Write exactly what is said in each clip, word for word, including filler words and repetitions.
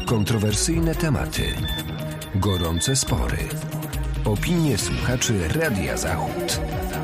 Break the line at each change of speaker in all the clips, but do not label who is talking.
Kontrowersyjne tematy, gorące spory, opinie słuchaczy Radia Zachód.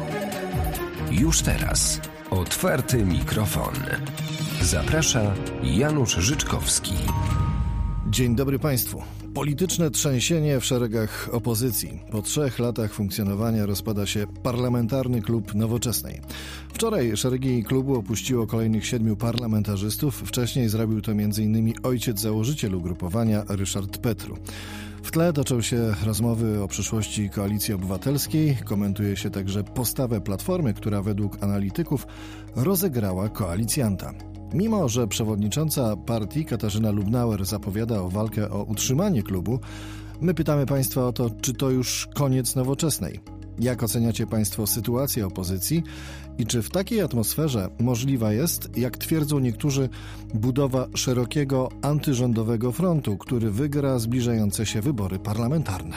Już teraz otwarty mikrofon. Zaprasza Janusz Życzkowski.
Dzień dobry Państwu. Polityczne trzęsienie w szeregach opozycji. Po trzech latach funkcjonowania rozpada się Parlamentarny Klub Nowoczesnej. Wczoraj szeregi klubu opuściło kolejnych siedmiu parlamentarzystów. Wcześniej zrobił to między innymi ojciec założyciel ugrupowania Ryszard Petru. W tle toczą się rozmowy o przyszłości Koalicji Obywatelskiej. Komentuje się także postawę Platformy, która według analityków rozegrała koalicjanta. Mimo że przewodnicząca partii Katarzyna Lubnauer zapowiada o walkę o utrzymanie klubu, my pytamy Państwa o to, czy to już koniec Nowoczesnej. Jak oceniacie Państwo sytuację opozycji i czy w takiej atmosferze możliwa jest, jak twierdzą niektórzy, budowa szerokiego antyrządowego frontu, który wygra zbliżające się wybory parlamentarne?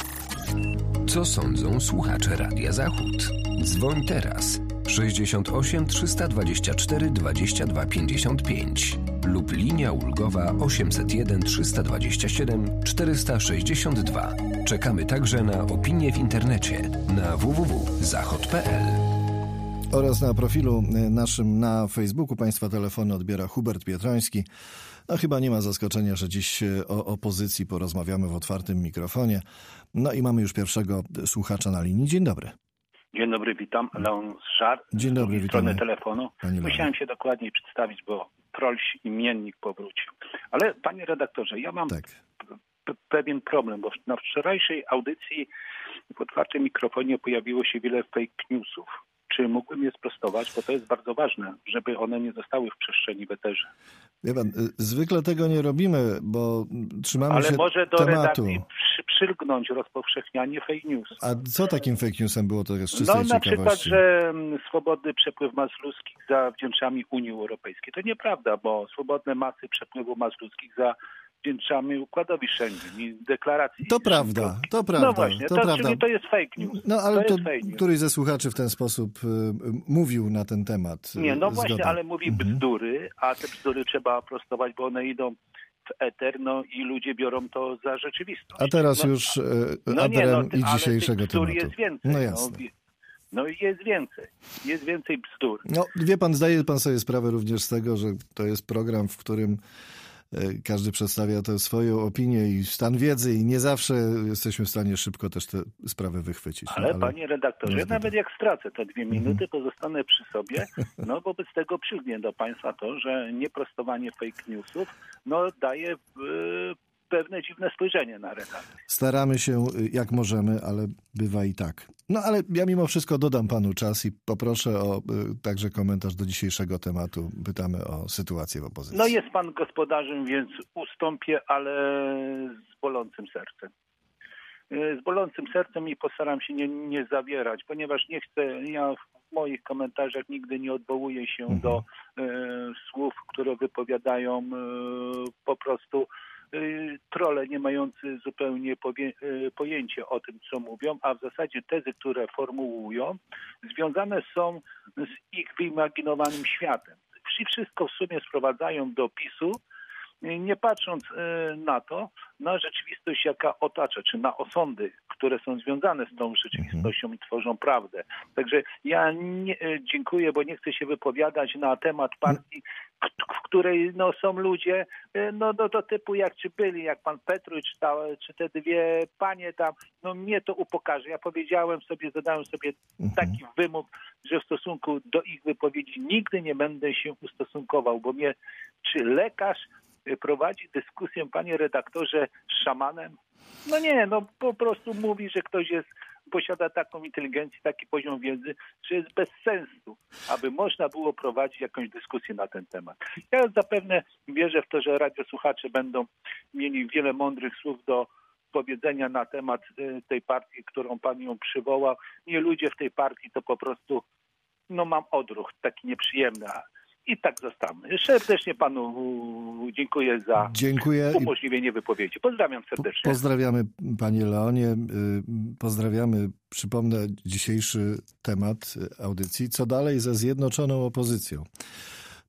Co sądzą słuchacze Radia Zachód? Dzwoń teraz sześćdziesiąt osiem trzysta dwadzieścia cztery dwadzieścia dwa pięćdziesiąt pięć lub linia ulgowa osiemset jeden trzysta dwadzieścia siedem czterysta sześćdziesiąt dwa. Czekamy także na opinie w internecie na w w w kropka zachod kropka p l.
Oraz na profilu naszym na Facebooku Państwa telefony odbiera Hubert Pietroński. No chyba nie ma zaskoczenia, że dziś o opozycji porozmawiamy w otwartym mikrofonie. No i mamy już pierwszego słuchacza na linii. Dzień dobry.
Dzień dobry, witam. Leon Szar.
Dzień dobry,
z strony telefonu.
Pani
Musiałem się dokładniej przedstawić, bo Prolś imiennik powrócił. Ale panie redaktorze, ja mam
tak.
p- pewien problem, bo na wczorajszej audycji w otwartym mikrofonie pojawiło się wiele fake newsów. Czy mógłbym je sprostować? Bo to jest bardzo ważne, żeby one nie zostały w przestrzeni w eterze.
Wie pan, zwykle tego nie robimy, bo trzymamy
Ale
się
może do
tematu.
redakcji przy, przylgnąć rozpowszechnianie fake news.
A co takim fake newsem było, to jest czystej
No na przykład,
ciekawości?
że mm, swobodny przepływ mas ludzkich za wdzięczami Unii Europejskiej. To nieprawda, bo swobodne masy przepływu mas ludzkich za wdzięczamy układowi Schengen i deklaracji.
To prawda, to prawda.
No właśnie,
to,
to,
prawda.
czyli to jest fake news.
No ale
to
to,
jest fake news.
któryś ze słuchaczy w ten sposób y, mówił na ten temat.
Nie, no właśnie,
Zgoda.
ale mówi
Mhm.
bzdury, a te bzdury trzeba prostować, bo one idą w eter, no i ludzie biorą to za rzeczywistość.
A teraz
no,
już y,
no nie,
adrem
no, ty,
i
ale
dzisiejszego
tych bzdur
tematu.
jest więcej.
No jasne.
No, no i jest więcej. Jest więcej bzdur.
No wie pan, zdaje pan sobie sprawę również z tego, że to jest program, w którym każdy przedstawia tę swoją opinię i stan wiedzy i nie zawsze jesteśmy w stanie szybko też te sprawy wychwycić.
Ale,
no, ale
panie redaktorze,
no,
nawet jak stracę te dwie minuty,
mhm.
pozostanę przy sobie, no wobec tego przylgnie do państwa to, że nieprostowanie fake newsów no daje y, pewne dziwne spojrzenie na redakcję.
Staramy się jak możemy, ale bywa i tak. No ale ja mimo wszystko dodam panu czas i poproszę o y, także komentarz do dzisiejszego tematu. Pytamy o sytuację w opozycji.
No jest pan gospodarzem, więc ustąpię, ale z bolącym sercem. Z bolącym sercem i postaram się nie, nie zawierać, ponieważ nie chcę, ja w moich komentarzach nigdy nie odwołuję się mhm. do e, słów, które wypowiadają e, po prostu trolle nie mający zupełnie powie, pojęcia o tym, co mówią, a w zasadzie tezy, które formułują, związane są z ich wyimaginowanym światem. Czyli wszystko w sumie sprowadzają do PiSu, nie patrząc na to, na rzeczywistość, jaka otacza, czy na osądy, które są związane z tą rzeczywistością i tworzą prawdę. Także ja nie, dziękuję, bo nie chcę się wypowiadać na temat partii, w której no, są ludzie no, do, do typu jak czy byli, jak pan Petru, czy, ta, czy te dwie panie tam, no mnie to upokarzy. Ja powiedziałem sobie, zadałem sobie taki wymóg, że w stosunku do ich wypowiedzi nigdy nie będę się ustosunkował, bo mnie, czy lekarz prowadzi dyskusję, panie redaktorze, z szamanem? No nie, no po prostu mówi, że ktoś jest, posiada taką inteligencję, taki poziom wiedzy, że jest bez sensu, aby można było prowadzić jakąś dyskusję na ten temat. Ja zapewne wierzę w to, że radiosłuchacze będą mieli wiele mądrych słów do powiedzenia na temat tej partii, którą pan ją przywołał. Nie ludzie w tej partii to po prostu, no mam odruch taki nieprzyjemny. I tak zostanę. Serdecznie panu dziękuję za
dziękuję.
umożliwienie wypowiedzi. Pozdrawiam serdecznie.
Pozdrawiamy panie Leonie. Pozdrawiamy. Przypomnę dzisiejszy temat audycji. Co dalej ze zjednoczoną opozycją?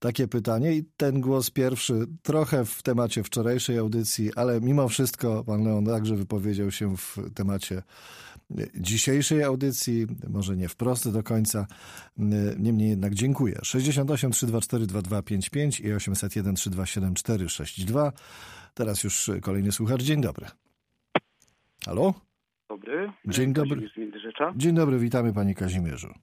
takie pytanie i ten głos pierwszy trochę w temacie wczorajszej audycji, ale mimo wszystko pan Leon także wypowiedział się w temacie dzisiejszej audycji, może nie wprost do końca, niemniej jednak dziękuję. sześćdziesiąt osiem trzysta dwadzieścia cztery dwadzieścia dwa pięćdziesiąt pięć i osiemset jeden trzysta dwa siedem cztery sześć dwa. Teraz już kolejny słuchacz. Dzień dobry. Halo?
Dobry.
Dzień dobry.
Kazimierz z Międzyrzecza.
Dzień dobry, witamy panie Kazimierzu.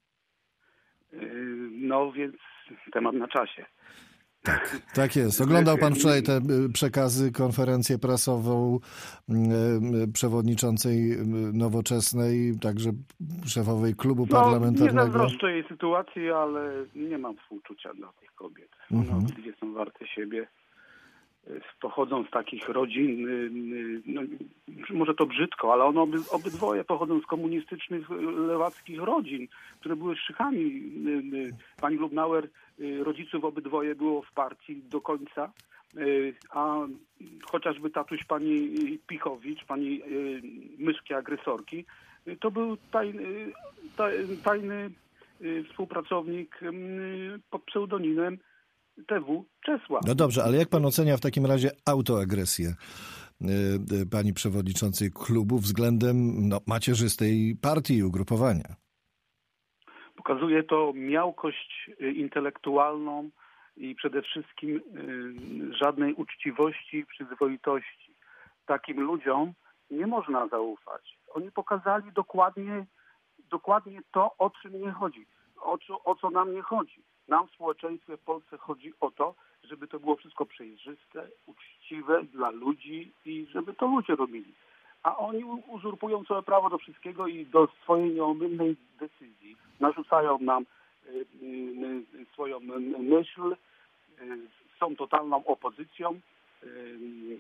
No więc temat na czasie.
Tak, tak jest. Oglądał pan wczoraj te przekazy, konferencję prasową przewodniczącej Nowoczesnej, także szefowej klubu
no,
parlamentarnego.
Nie zazdroszczę jej sytuacji, ale nie mam współczucia dla tych kobiet. One
Mhm.
obydwie są warte siebie. Pochodzą z takich rodzin, no, może to brzydko, ale one oby, obydwoje pochodzą z komunistycznych, lewackich rodzin, które były szychami. Pani Lubnauer, rodziców obydwoje było w partii do końca, a chociażby tatuś pani Pichowicz, pani myszki agresorki, to był tajny, tajny współpracownik pod pseudonimem T W Czesław.
No dobrze, ale jak pan ocenia w takim razie autoagresję pani przewodniczącej klubu względem no, macierzystej partii i ugrupowania?
Pokazuje to miałkość intelektualną i przede wszystkim żadnej uczciwości i przyzwoitości. Takim ludziom nie można zaufać. Oni pokazali dokładnie, dokładnie to, o czym nie chodzi, o co, o co nam nie chodzi. Nam w społeczeństwie w Polsce chodzi o to, żeby to było wszystko przejrzyste, uczciwe dla ludzi i żeby to ludzie robili. A oni uzurpują całe prawo do wszystkiego i do swojej nieomylnej decyzji. Narzucają nam y, y, swoją myśl, y, są totalną opozycją, y,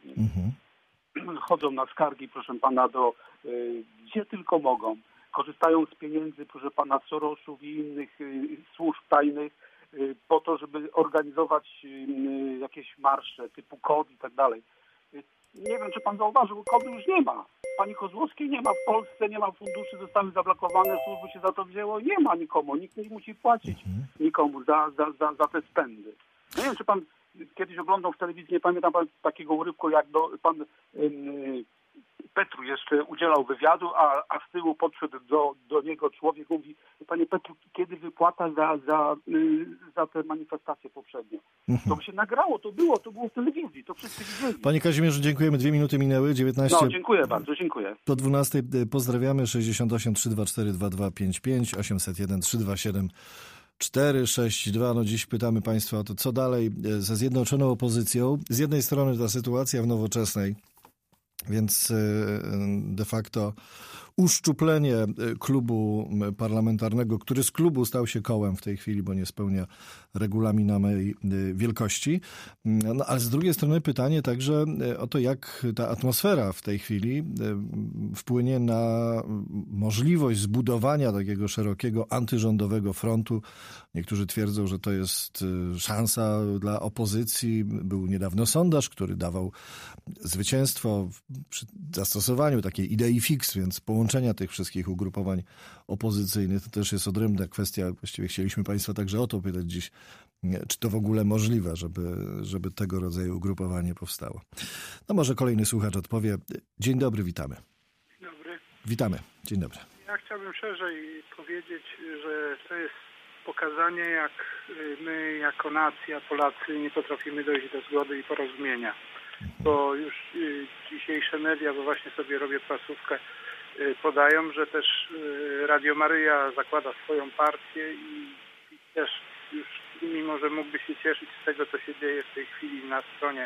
mhm. chodzą na skargi, proszę pana, do y, gdzie tylko mogą. Korzystają z pieniędzy, proszę pana, Sorosów i innych y, służb tajnych, po to, żeby organizować jakieś marsze typu KOD i tak dalej. Nie wiem, czy pan zauważył, KOD-u już nie ma. Pani Kozłowskiej nie ma w Polsce, nie ma funduszy, zostały zablokowane, służby się za to wzięło. Nie ma nikomu, nikt nie musi płacić nikomu za, za, za, za te spędy. Nie wiem, czy pan kiedyś oglądał w telewizji, nie pamiętam pan takiego urywku, jak do, pan yy, Petru jeszcze udzielał wywiadu, a, a z tyłu podszedł do, do niego człowiek, mówi: panie Petru, kiedy wypłata za, za, yy, za te manifestacje poprzednie? Mhm. To by się nagrało, to było, to było w telewizji, to wszyscy widzieli.
Panie Kazimierzu, dziękujemy. Dwie minuty minęły, dziewiętnaście.
No, dziękuję bardzo, dziękuję.
Do dwunastej pozdrawiamy. sześćdziesiąt osiem trzysta dwadzieścia cztery dwadzieścia dwa pięćdziesiąt pięć, osiemset jeden trzysta dwadzieścia siedem cztery sześć dwa. No dziś pytamy państwa o to, co dalej ze zjednoczoną opozycją. Z jednej strony ta sytuacja w Nowoczesnej, więc de facto uszczuplenie klubu parlamentarnego, który z klubu stał się kołem w tej chwili, bo nie spełnia regulaminowej wielkości. No, ale z drugiej strony pytanie także o to, jak ta atmosfera w tej chwili wpłynie na możliwość zbudowania takiego szerokiego antyrządowego frontu. Niektórzy twierdzą, że to jest szansa dla opozycji. Był niedawno sondaż, który dawał zwycięstwo przy zastosowaniu takiej idei fix, więc połączenia tych wszystkich ugrupowań opozycyjnych to też jest odrębna kwestia. Właściwie chcieliśmy państwa także o to pytać dziś, czy to w ogóle możliwe, żeby, żeby tego rodzaju ugrupowanie powstało. No może kolejny słuchacz odpowie. Dzień dobry, witamy.
Dzień dobry.
Witamy. Dzień dobry.
Ja chciałbym szerzej powiedzieć, że to jest pokazanie, jak my jako nacja, Polacy, nie potrafimy dojść do zgody i porozumienia. Bo już dzisiejsze media, bo właśnie sobie robię prasówkę, podają, że też Radio Maryja zakłada swoją partię i, i też już mimo, że mógłby się cieszyć z tego, co się dzieje w tej chwili na stronie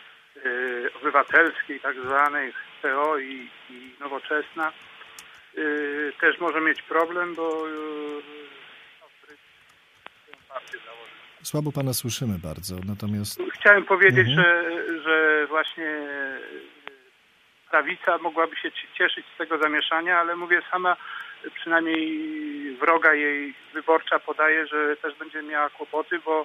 y, obywatelskiej, tak zwanej P O i, i Nowoczesna, y, też może mieć problem, bo y, no, swoją partię założył.
Słabo pana słyszymy bardzo, natomiast...
Chciałem powiedzieć,
mhm.
że, że właśnie prawica mogłaby się cieszyć z tego zamieszania, ale mówię, sama przynajmniej wroga jej wyborcza podaje, że też będzie miała kłopoty, bo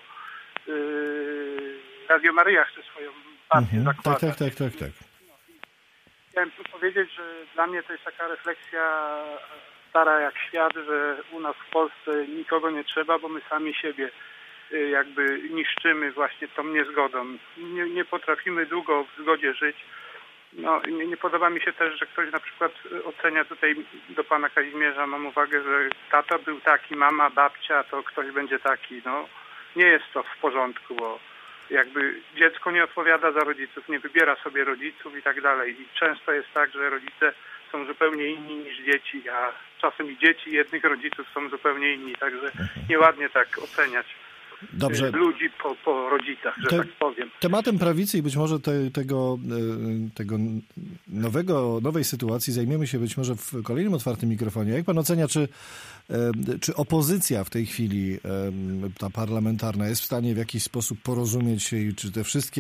yy, Radio Maryja chce swoją partię
mhm.
zakładać.
Tak, tak, tak, tak, tak.
No, chciałem powiedzieć, że dla mnie to jest taka refleksja stara jak świat, że u nas w Polsce nikogo nie trzeba, bo my sami siebie jakby niszczymy właśnie tą niezgodą. Nie, nie potrafimy długo w zgodzie żyć. No, nie, nie podoba mi się też, że ktoś na przykład ocenia tutaj do pana Kazimierza, mam uwagę, że tata był taki, mama, babcia, to ktoś będzie taki. No, nie jest to w porządku, bo jakby dziecko nie odpowiada za rodziców, nie wybiera sobie rodziców i tak dalej. I często jest tak, że rodzice są zupełnie inni niż dzieci, a czasem i dzieci jednych rodziców są zupełnie inni, także nieładnie tak oceniać
Dobrze.
ludzi po, po rodzicach, że
Te,
tak powiem.
Tematem prawicy i być może te, tego, tego nowego, nowej sytuacji zajmiemy się być może w kolejnym otwartym mikrofonie. Jak pan ocenia, czy, czy opozycja w tej chwili, ta parlamentarna, jest w stanie w jakiś sposób porozumieć się i czy te wszystkie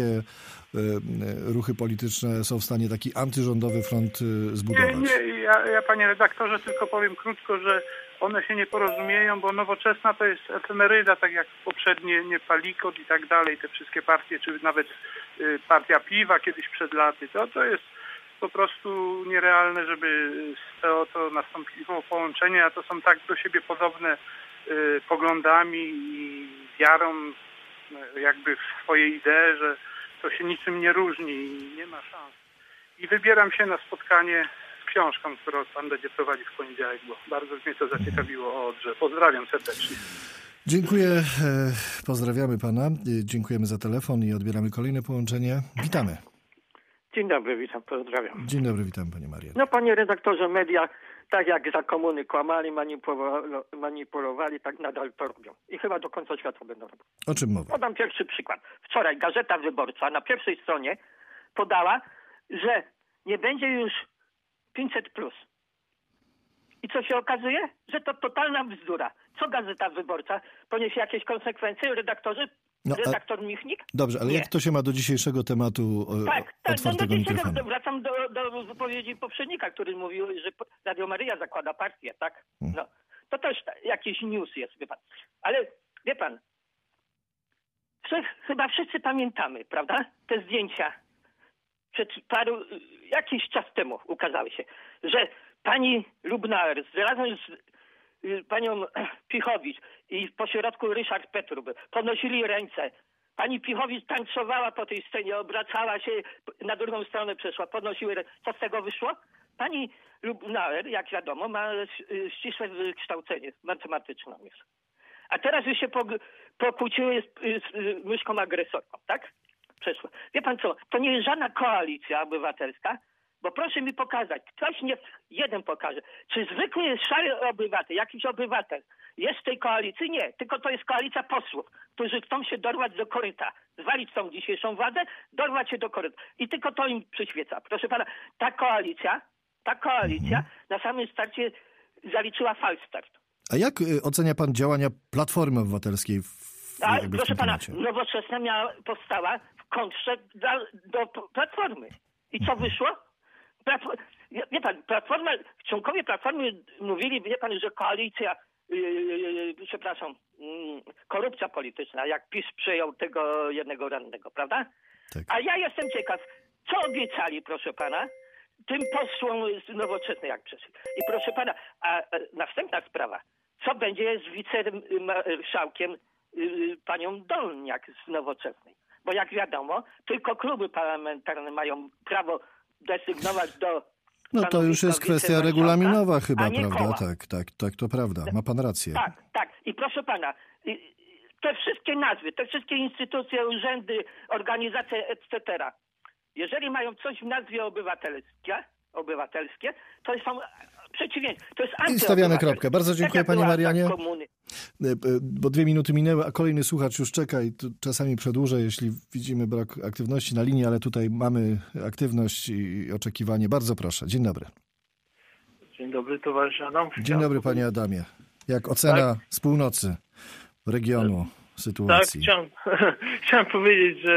ruchy polityczne są w stanie taki antyrządowy front zbudować?
Nie, nie, ja, ja panie redaktorze tylko powiem krótko, że one się nie porozumieją, bo Nowoczesna to jest efemeryda, tak jak poprzednie, nie Palikot i tak dalej, te wszystkie partie, czy nawet y, partia Piwa kiedyś przed laty, to, to jest po prostu nierealne, żeby z P O to nastąpiło połączenie, a to są tak do siebie podobne y, poglądami i wiarą y, jakby w swoje idee, że to się niczym nie różni i nie ma szans. I wybieram się na spotkanie książką, którą pan będzie prowadzić w poniedziałek, bo bardzo mnie to zaciekawiło o Odrze. Pozdrawiam serdecznie.
Dziękuję, pozdrawiamy pana, dziękujemy za telefon i odbieramy kolejne połączenie. Witamy.
Dzień dobry, witam, pozdrawiam.
Dzień dobry, witam panie Marian.
No panie redaktorze, media tak jak za komuny kłamali, manipulowali, manipulowali, tak nadal to robią. I chyba do końca świata będą robić.
O czym mowa?
Podam pierwszy przykład. Wczoraj Gazeta Wyborcza na pierwszej stronie podała, że nie będzie już pięćset plus. I co się okazuje? Że to totalna bzdura. Co Gazeta Wyborcza? Poniesie jakieś konsekwencje? Redaktorzy?
No,
Redaktor Michnik?
Dobrze, ale
Nie.
jak to się ma do dzisiejszego tematu
tak, tak,
otwartego
no,
mikrofonu?
Do, wracam do, do wypowiedzi poprzednika, który mówił, że Radio Maryja zakłada partię, tak? No. To też jakiś news jest, wie pan. Ale wie pan, chyba wszyscy pamiętamy, prawda? Te zdjęcia przed paru, jakiś czas temu ukazały się, że pani Lubnauer razem z y, panią Pichowicz i w pośrodku Ryszard Petrub podnosili ręce. Pani Pichowicz tańcowała po tej scenie, obracała się, na drugą stronę przeszła, podnosiły ręce. Co z tego wyszło? Pani Lubnauer, jak wiadomo, ma ścisłe wykształcenie matematyczne. A teraz już się pokłóciły z, z myszką agresorką, tak? Przeszło. Wie pan co, to nie jest żadna koalicja obywatelska, bo proszę mi pokazać, ktoś nie, jeden pokaże, czy zwykły szary obywatel, jakiś obywatel jest w tej koalicji? Nie, tylko to jest koalicja posłów, którzy chcą się dorwać do koryta, zwalić tą dzisiejszą władzę, dorwać się do koryta. I tylko to im przyświeca. Proszę pana, ta koalicja, ta koalicja mhm. na samym starcie zaliczyła falstart.
A jak ocenia pan działania Platformy Obywatelskiej w,
A,
jakby
proszę
w
pana,
temacie?
Nowoczesna miała, powstała w kontrze do, do Platformy. I co wyszło? Platform, wie pan, Platforma, członkowie Platformy mówili, wie pan, że koalicja, yy, yy, przepraszam, yy, korupcja polityczna, jak PiS przyjął tego jednego radnego, prawda?
Tak.
A ja jestem ciekaw, co obiecali, proszę pana, tym posłom z Nowoczesnej, jak przeszli. I proszę pana, a, a następna sprawa, co będzie z wicemarszałkiem yy, panią Dolniak z Nowoczesnej? Bo jak wiadomo, tylko kluby parlamentarne mają prawo desygnować do...
No to już jest kwestia regulaminowa chyba, prawda?
Koła.
Tak, tak, tak, to prawda. Ma pan rację.
Tak, tak. I proszę pana, te wszystkie nazwy, te wszystkie instytucje, urzędy, organizacje, et cetera. Jeżeli mają coś w nazwie obywatelskie, obywatelskie, to są przeciwnie, to jest
I stawiamy kropkę. Bardzo dziękuję panie Marianie.
Komuny.
Bo dwie minuty minęły, a kolejny słuchacz już czeka i to czasami przedłużę, jeśli widzimy brak aktywności na linii, ale tutaj mamy aktywność i oczekiwanie. Bardzo proszę. Dzień dobry.
Dzień dobry, towarzysz Adam.
Dzień dobry panie Adamie. Jak ocena
tak?
z północy regionu sytuacji?
Tak, chciałem, chciałem powiedzieć, że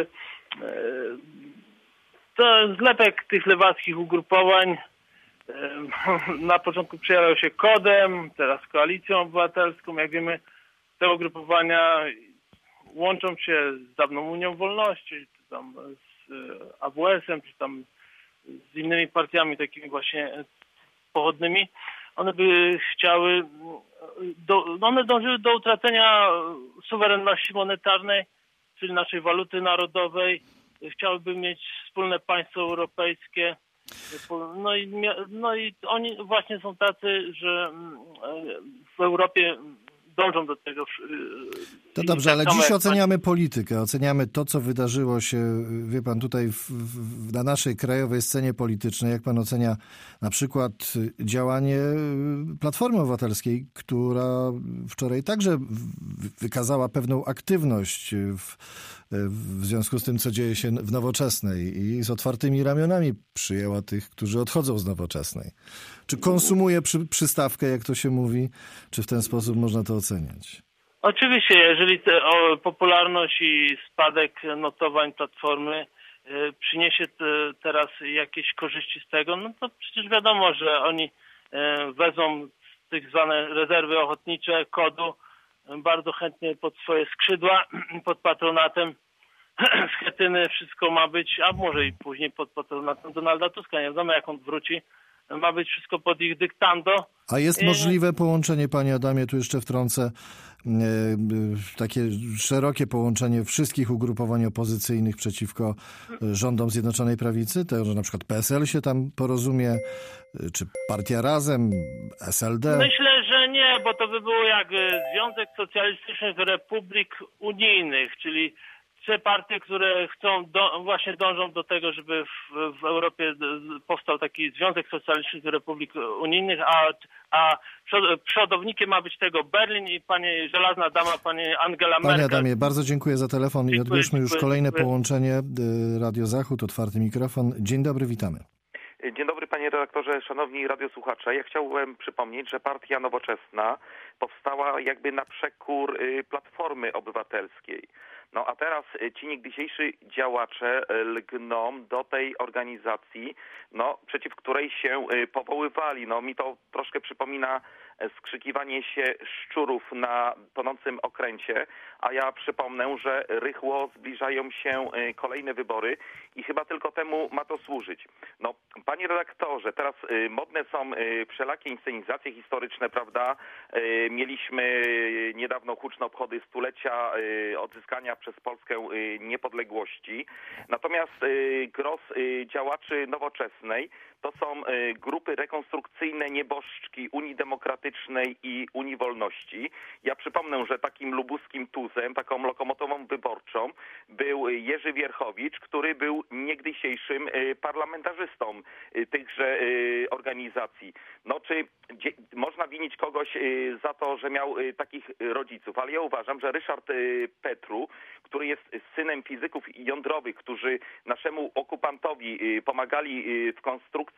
to zlepek tych lewackich ugrupowań na początku przejarał się KOD-em, teraz Koalicją Obywatelską. Jak wiemy, te ugrupowania łączą się z dawną Unią Wolności, czy tam z A W S-em, czy tam z innymi partiami takimi właśnie pochodnymi. One by chciały do, one dążyły do utracenia suwerenności monetarnej, czyli naszej waluty narodowej. Chciałyby mieć wspólne państwo europejskie. No i, no i oni właśnie są tacy, że w Europie dążą do tego.
To dobrze, ale dziś oceniamy politykę, oceniamy to, co wydarzyło się, wie pan, tutaj w, w, na naszej krajowej scenie politycznej. Jak pan ocenia na przykład działanie Platformy Obywatelskiej, która wczoraj także wykazała pewną aktywność w, w związku z tym, co dzieje się w Nowoczesnej i z otwartymi ramionami przyjęła tych, którzy odchodzą z Nowoczesnej. Czy konsumuje przy, przystawkę, jak to się mówi, czy w ten sposób można to oceniać?
Oczywiście, jeżeli te, o, popularność i spadek notowań Platformy y, przyniesie te, teraz jakieś korzyści z tego, no to przecież wiadomo, że oni y, wezmą tak zwane rezerwy ochotnicze kodu y, bardzo chętnie pod swoje skrzydła, pod patronatem Schetyny wszystko ma być, a może i później pod patronatem Donalda Tuska, nie wiadomo jak on wróci. Ma być wszystko pod ich dyktando.
A jest możliwe połączenie, panie Adamie, tu jeszcze wtrącę, takie szerokie połączenie wszystkich ugrupowań opozycyjnych przeciwko rządom Zjednoczonej Prawicy? To, że na przykład P S L się tam porozumie, czy Partia Razem, S L D?
Myślę, że nie, bo to by było jak Związek Socjalistycznych Republik Unijnych, czyli trzy partie, które chcą, do, właśnie dążą do tego, żeby w, w Europie powstał taki Związek Socjalistycznych Republik Unijnych, a, a przodownikiem ma być tego Berlin i pani żelazna dama, pani Angela Merkel.
Panie Adamie, bardzo dziękuję za telefon dziękuję, i odbierzmy już kolejne dziękuję. połączenie. Radio Zachód, otwarty mikrofon. Dzień dobry, witamy.
Dzień dobry panie redaktorze, szanowni radiosłuchacze. Ja chciałbym przypomnieć, że partia Nowoczesna powstała jakby na przekór Platformy Obywatelskiej. No a teraz ci niegdysiejsi działacze lgną do tej organizacji, no przeciw której się powoływali. No mi to troszkę przypomina skrzykiwanie się szczurów na tonącym okręcie, a ja przypomnę, że rychło zbliżają się kolejne wybory i chyba tylko temu ma to służyć. No, panie redaktorze, teraz modne są wszelakie inscenizacje historyczne, prawda? Mieliśmy niedawno huczne obchody stulecia odzyskania przez Polskę niepodległości. Natomiast gros działaczy Nowoczesnej to są grupy rekonstrukcyjne nieboszczki Unii Demokratycznej i Unii Wolności. Ja przypomnę, że takim lubuskim tuzem, taką lokomotową wyborczą był Jerzy Wierchowicz, który był niegdysiejszym parlamentarzystą tychże organizacji. No czy dzie- można winić kogoś za to, że miał takich rodziców, ale ja uważam, że Ryszard Petru, który jest synem fizyków jądrowych, którzy naszemu okupantowi pomagali w konstrukcji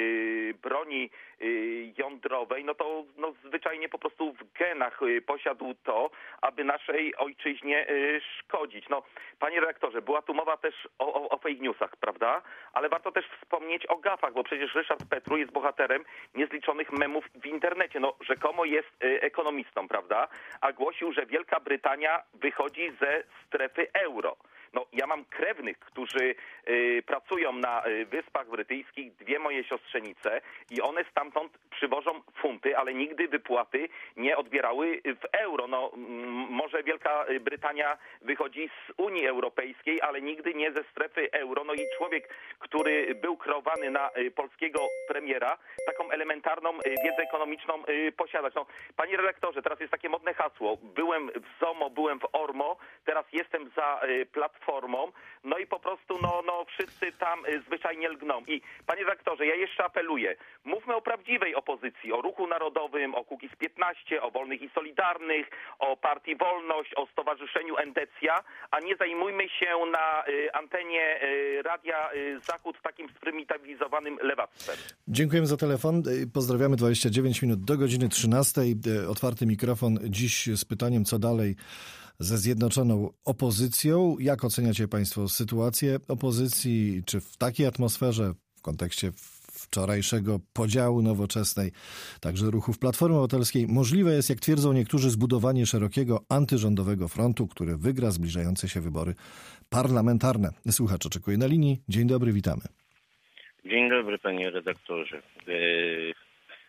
broni jądrowej, no to no, zwyczajnie po prostu w genach posiadł to, aby naszej ojczyźnie szkodzić. No, panie redaktorze, była tu mowa też o, o, o fake newsach, prawda? Ale warto też wspomnieć o gafach, bo przecież Ryszard Petru jest bohaterem niezliczonych memów w internecie. No, rzekomo jest ekonomistą, prawda? A głosił, że Wielka Brytania wychodzi ze strefy euro. No, ja mam krewnych, którzy y, pracują na y, Wyspach Brytyjskich, dwie moje siostrzenice i one stamtąd przywożą funty, ale nigdy wypłaty nie odbierały w euro. No, m, może Wielka Brytania wychodzi z Unii Europejskiej, ale nigdy nie ze strefy euro. No i człowiek, który był kreowany na y, polskiego premiera, taką elementarną y, wiedzę ekonomiczną y, posiadać. No, panie redaktorze, teraz jest takie modne hasło. Byłem w ZOMO, byłem w ORMO, teraz jestem za y, platformą. Formą, no i po prostu no, no wszyscy tam y, zwyczajnie lgną. I panie redaktorze, ja jeszcze apeluję, mówmy o prawdziwej opozycji, o Ruchu Narodowym, o Kukiz piętnaście, o Wolnych i Solidarnych, o Partii Wolność, o Stowarzyszeniu Endecja, a nie zajmujmy się na y, antenie y, Radia y, Zachód takim sprymitywizowanym lewactwem.
Dziękujemy za telefon. Pozdrawiamy. dwadzieścia dziewięć minut do godziny trzynastej. Otwarty mikrofon dziś z pytaniem, co dalej ze zjednoczoną opozycją. Jak oceniacie państwo sytuację opozycji? Czy w takiej atmosferze, w kontekście wczorajszego podziału Nowoczesnej, także ruchów Platformy Obywatelskiej, możliwe jest, jak twierdzą niektórzy, zbudowanie szerokiego antyrządowego frontu, który wygra zbliżające się wybory parlamentarne? Słuchacz oczekuje na linii. Dzień dobry, witamy.
Dzień dobry, panie redaktorze.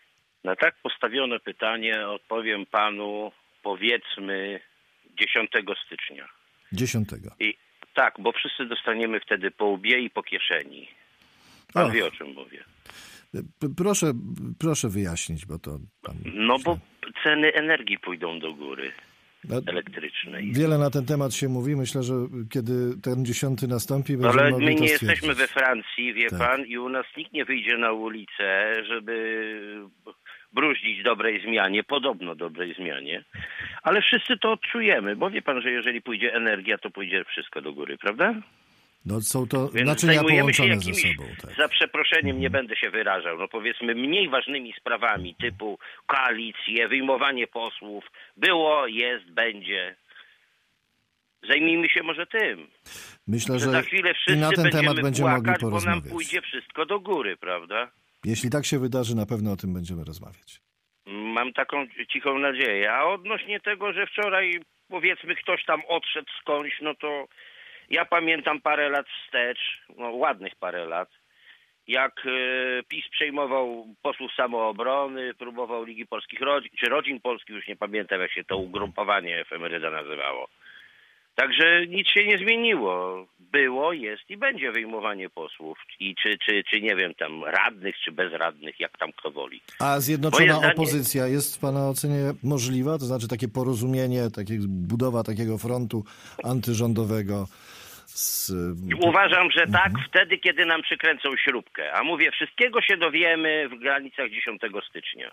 Na tak postawione pytanie odpowiem panu, powiedzmy, dziesiątego stycznia.
dziesiątego.
I tak, bo wszyscy dostaniemy wtedy po łbie i po kieszeni. Pan
Och.
wie, o czym mówię.
P- Proszę, proszę wyjaśnić, bo to... Pan...
No bo ceny energii pójdą do góry,
No,
elektrycznej.
wiele na ten temat się mówi. Myślę, że kiedy ten dziesiąty nastąpi, będziemy
Ale
mogli
my
to
nie
stwierdzić.
jesteśmy we Francji, wie
Tak.
pan, i u nas nikt nie wyjdzie na ulicę, żeby bruździć dobrej zmianie, podobno dobrej zmianie. Ale wszyscy to odczujemy, bo wie pan, że jeżeli pójdzie energia, to pójdzie wszystko do góry, prawda?
No, są to
Więc
naczynia
zajmujemy się
połączone ze
jakimiś,
sobą. Tak.
za przeproszeniem nie będę się wyrażał, no powiedzmy mniej ważnymi sprawami typu koalicje, wyjmowanie posłów, było, jest, będzie. Zajmijmy się może tym.
Myślę,
Że
że
za chwilę
i
wszyscy
na ten
będziemy
temat będziemy mogli
płakać, bo nam
porozmawiać.
pójdzie wszystko do góry, prawda?
Jeśli tak się wydarzy, na pewno o tym będziemy rozmawiać.
Mam taką cichą nadzieję. A odnośnie tego, że wczoraj powiedzmy ktoś tam odszedł skądś, no to ja pamiętam parę lat wstecz, no ładnych parę lat, jak e, PiS przejmował posłów samoobrony, próbował Ligi Polskich Rodzin, czy Rodzin Polskich, już nie pamiętam jak się to ugrupowanie efemeryda nazywało. Także nic się nie zmieniło. Było, jest i będzie wyjmowanie posłów. I czy, czy, czy nie wiem, tam radnych, czy bezradnych, jak tam kto woli.
A zjednoczona
Moje zdanie-
opozycja jest w pana ocenie możliwa? To znaczy takie porozumienie, takie, budowa takiego frontu antyrządowego z...
Uważam, że tak, wtedy, kiedy nam przykręcą śrubkę. A mówię, wszystkiego się dowiemy w granicach dziesiątego stycznia.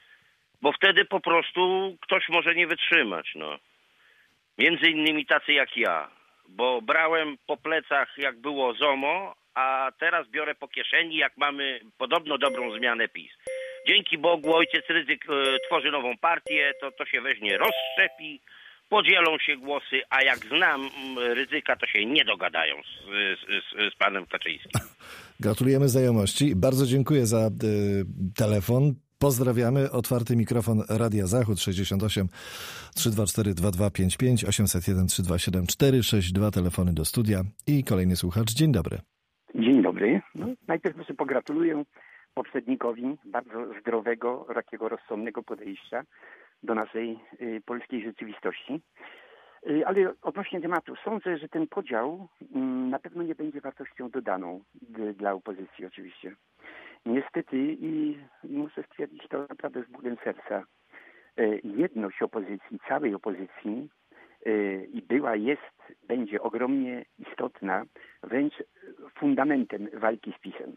Bo wtedy po prostu ktoś może nie wytrzymać, no. Między innymi tacy jak ja. Bo brałem po plecach, jak było ZOMO, a teraz biorę po kieszeni, jak mamy podobno dobrą zmianę PiS. Dzięki Bogu ojciec Rydzyk e, tworzy nową partię, to to się weźmie, rozszczepi, podzielą się głosy, a jak znam mm, Rydzyka, to się nie dogadają z, z, z panem Kaczyńskim.
Gratulujemy znajomości. Bardzo dziękuję za y, telefon. Pozdrawiamy. Otwarty mikrofon Radia Zachód sześćdziesiąt osiem trzysta dwadzieścia cztery dwa dwa pięć pięć, osiemset jeden trzysta dwadzieścia siedem czterysta sześćdziesiąt dwa, telefony do studia. I kolejny słuchacz. Dzień dobry.
Dzień dobry. No, najpierw proszę pogratuluję poprzednikowi bardzo zdrowego, takiego rozsądnego podejścia do naszej y, polskiej rzeczywistości. Y, ale odnośnie tematu, sądzę, że ten podział y, na pewno nie będzie wartością dodaną d- dla opozycji oczywiście. Niestety i muszę stwierdzić to naprawdę z bólem serca. Y, jedność opozycji, całej opozycji y, i była, jest, będzie ogromnie istotna, wręcz fundamentem walki z PiS-em.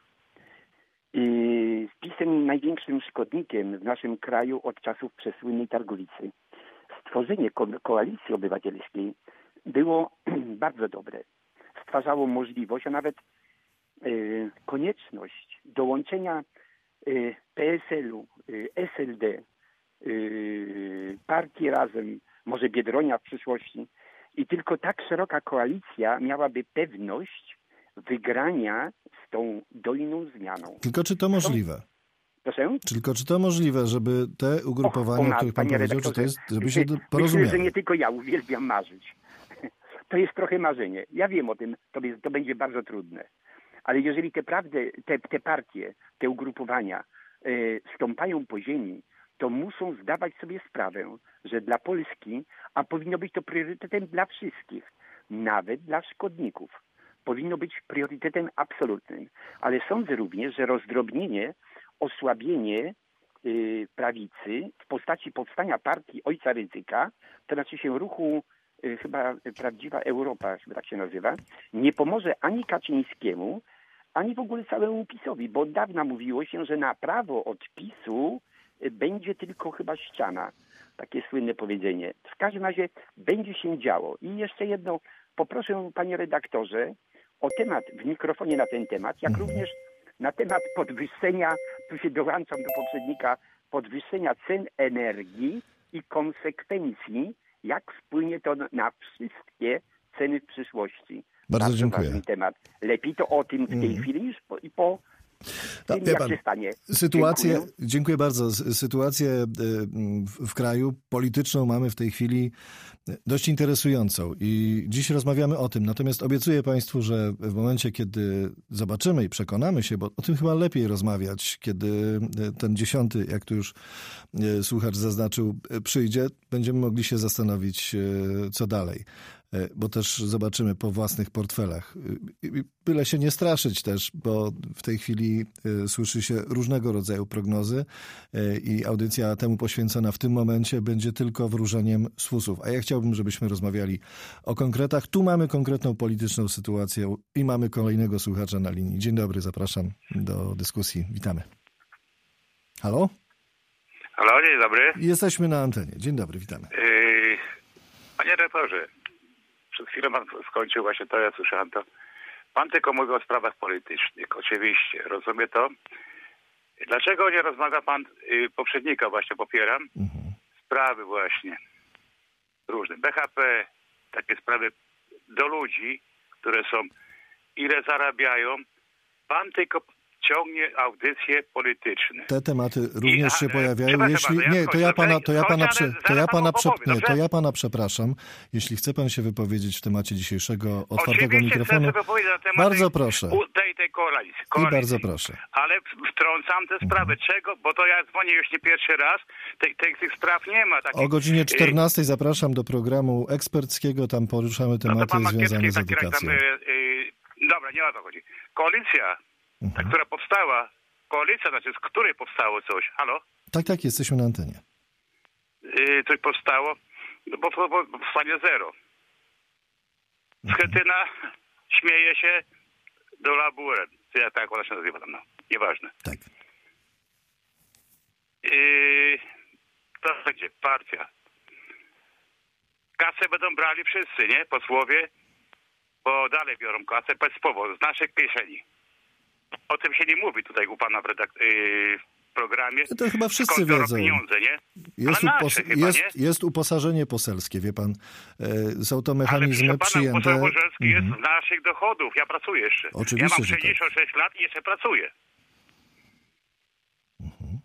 I z PiS-em największym szkodnikiem w naszym kraju od czasów przesłynnej Targowicy. Stworzenie ko- koalicji obywatelskiej było bardzo dobre. Stwarzało możliwość, a nawet y, konieczność dołączenia y, P S L-u, y, S L D, y, partii Razem, może Biedronia w przyszłości. I tylko tak szeroka koalicja miałaby pewność wygrania z tą dojną zmianą.
Tylko czy to możliwe?
Proszę?
Tylko czy to możliwe, żeby te ugrupowania,
Och,
o których pan
panie
powiedział, czy to jest, żeby się
Myślę,
porozumiały?
że nie tylko ja uwielbiam marzyć. To jest trochę marzenie. Ja wiem o tym, to, jest, to będzie bardzo trudne. Ale jeżeli te prawdy, te, te partie, te ugrupowania y, stąpają po ziemi, to muszą zdawać sobie sprawę, że dla Polski, a powinno być to priorytetem dla wszystkich, nawet dla szkodników, powinno być priorytetem absolutnym. Ale sądzę również, że rozdrobnienie, osłabienie y, prawicy w postaci powstania partii ojca Rydzyka, to znaczy się ruchu y, chyba Prawdziwa Europa, chyba tak się nazywa, nie pomoże ani Kaczyńskiemu, ani w ogóle całemu PiS-owi, bo od dawna mówiło się, że na prawo od PiS-u y, będzie tylko chyba ściana. Takie słynne powiedzenie. W każdym razie będzie się działo. I jeszcze jedno, poproszę panie redaktorze o temat w mikrofonie na ten temat, jak również na temat podwyższenia, tu się dołączam do poprzednika, podwyższenia cen energii i konsekwencji, jak wpłynie to na wszystkie ceny w przyszłości.
Bardzo dziękuję.
ważny temat. Lepiej to o tym w tej
Mhm.
chwili niż po, i po
No, wie
jak
pan,
się stanie?
sytuację,
Dziękuję.
dziękuję bardzo. Sytuację w kraju polityczną mamy w tej chwili dość interesującą i dziś rozmawiamy o tym. Natomiast obiecuję Państwu, że w momencie, kiedy zobaczymy i przekonamy się, bo o tym chyba lepiej rozmawiać, kiedy ten dziesiąty, jak tu już słuchacz zaznaczył, przyjdzie, będziemy mogli się zastanowić, co dalej. Bo też zobaczymy po własnych portfelach. Byle się nie straszyć też, bo w tej chwili słyszy się różnego rodzaju prognozy i audycja temu poświęcona w tym momencie będzie tylko wróżeniem z fusów. A ja chciałbym, żebyśmy rozmawiali o konkretach. Tu mamy konkretną polityczną sytuację i mamy kolejnego słuchacza na linii. Dzień dobry, zapraszam do dyskusji. Witamy. Halo?
Halo, dzień dobry.
Jesteśmy na antenie. Dzień dobry, witamy.
Yy, panie rektorze, przed chwilą pan skończył właśnie to, ja słyszałem to. Pan tylko mówił o sprawach politycznych. Oczywiście, rozumie to. Dlaczego nie rozmawia pan, yy, poprzednika właśnie popieram, mhm. sprawy właśnie różne. B H P, takie sprawy do ludzi, które są, ile zarabiają. Pan tylko ciągnie audycje polityczne.
Te tematy również
I,
się
a,
pojawiają. Jeśli
ja
nie, to ja pana, to ja pana, prze, to ja pana, prze, nie, to
dobrze?
ja pana przepraszam. Jeśli chce pan się wypowiedzieć w temacie dzisiejszego otwartego
Oczywiście
mikrofonu,
na temat
bardzo
tej,
proszę.
Tej, tej koalicji,
I bardzo proszę.
Ale wtrącam te sprawy. Mhm. Czego? Bo to ja dzwonię już nie pierwszy raz. Tej, tej, tych spraw nie ma. Takich,
o godzinie czternastej zapraszam do programu eksperckiego. Tam poruszamy tematy no związane z edukacją.
Tam, yy, dobra, nie o to chodzi. Koalicja, mhm. ta, która powstała, koalicja, znaczy z której powstało coś. Halo?
Tak, tak, jesteśmy na antenie.
Yy, coś powstało, bo, bo, bo powstanie zero. Schetyna mhm. śmieje się do laburem. Ja tak ona się nazywa tam, no. Nieważne.
Tak.
Yy, to będzie partia. Kasę będą brali wszyscy, nie? Posłowie, bo dalej biorą kasę państwowo z naszych kieszeni. O tym się nie mówi tutaj u pana w, redak- yy, w programie.
To chyba wszyscy
skąd
wiedzą.
Pieniądze, nie?
Jest, upos-
chyba,
jest,
nie?
jest uposażenie poselskie, wie pan. E, są to mechanizmy
ale
przyjęte.
Ale pana poselskie
mm-hmm.
jest z naszych dochodów. Ja pracuję jeszcze.
Oczywiście,
ja mam
że
sześćdziesiąt sześć
tak.
lat i jeszcze pracuję.
Mm-hmm.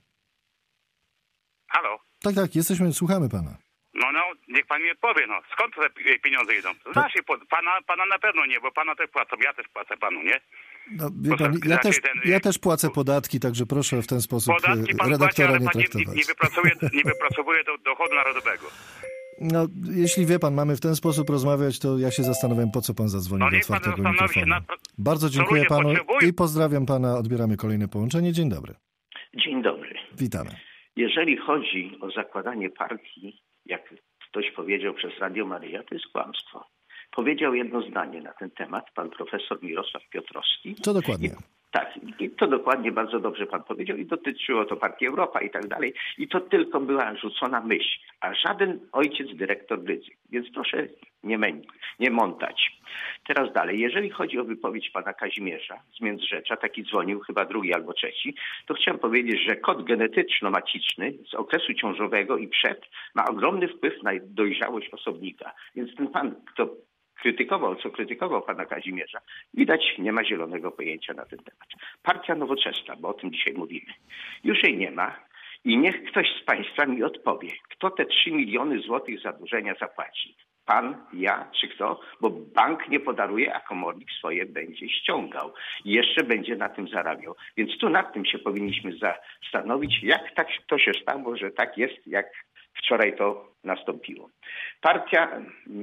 Halo?
Tak, tak, jesteśmy, słuchamy pana.
No, no, niech pan mi odpowie, no. Skąd te pieniądze idą? Z naszych, pana, pana na pewno nie, bo pana też płacą, ja też płacę panu, nie?
No, wie pan, ja, też,
ten,
ja też płacę podatki, także proszę w ten sposób
podatki pan
redaktora
płaci,
nie
ale
traktować.
pan nie, nie, wypracuje, nie wypracowuje do dochodu narodowego.
No, jeśli wie pan, mamy w ten sposób rozmawiać, to ja się zastanawiam, po co pan zadzwonił
no,
do otwartego mikrofonu.
Na...
Bardzo dziękuję panu i pozdrawiam pana. Odbieramy kolejne połączenie. Dzień dobry.
Dzień dobry.
Witamy.
Jeżeli chodzi o zakładanie partii, jak ktoś powiedział przez Radio Maryja, to jest kłamstwo. Powiedział jedno zdanie na ten temat pan profesor Mirosław Piotrowski.
Co dokładnie?
I, tak, i to dokładnie bardzo dobrze pan powiedział i dotyczyło to Partii Europa i tak dalej. I to tylko była rzucona myśl, a żaden ojciec dyrektor Rydzyk. Więc proszę nie, mę- nie montać. Teraz dalej, jeżeli chodzi o wypowiedź pana Kazimierza z Międzyrzecza, taki dzwonił chyba drugi albo trzeci, to chciałem powiedzieć, że kod genetyczno-maciczny z okresu ciążowego i przed ma ogromny wpływ na dojrzałość osobnika. Więc ten pan, kto krytykował, co krytykował pana Kazimierza, widać nie ma zielonego pojęcia na ten temat. Partia Nowoczesna, bo o tym dzisiaj mówimy, już jej nie ma i niech ktoś z państwa mi odpowie, kto te trzy miliony złotych zadłużenia zapłaci. Pan, ja czy kto? Bo bank nie podaruje, a komornik swoje będzie ściągał. I jeszcze będzie na tym zarabiał. Więc tu nad tym się powinniśmy zastanowić, jak tak to się stało, że tak jest, jak wczoraj to nastąpiło. Partia